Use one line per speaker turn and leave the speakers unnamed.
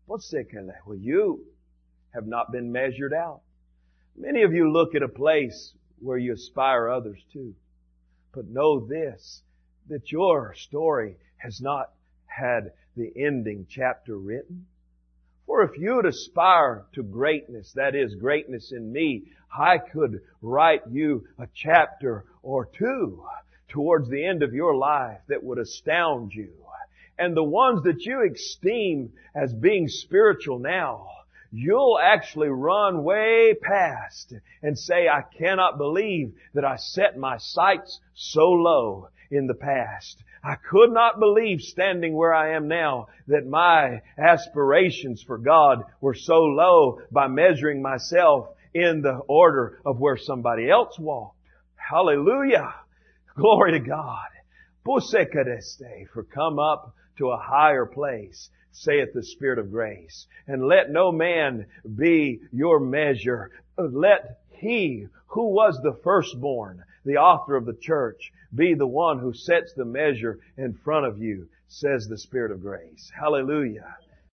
Well, you have not been measured out. Many of you look at a place where you aspire others to. But know this, that your story has not had the ending chapter written. For if you would aspire to greatness, that is, greatness in me, I could write you a chapter or two towards the end of your life that would astound you. And the ones that you esteem as being spiritual now, you'll actually run way past and say, I cannot believe that I set my sights so low in the past. I could not believe standing where I am now that my aspirations for God were so low by measuring myself in the order of where somebody else walked. Hallelujah! Glory to God. For come up to a higher place, saith the Spirit of grace. And let no man be your measure. Let He who was the firstborn, the author of the church, be the one who sets the measure in front of you, says the Spirit of grace. Hallelujah.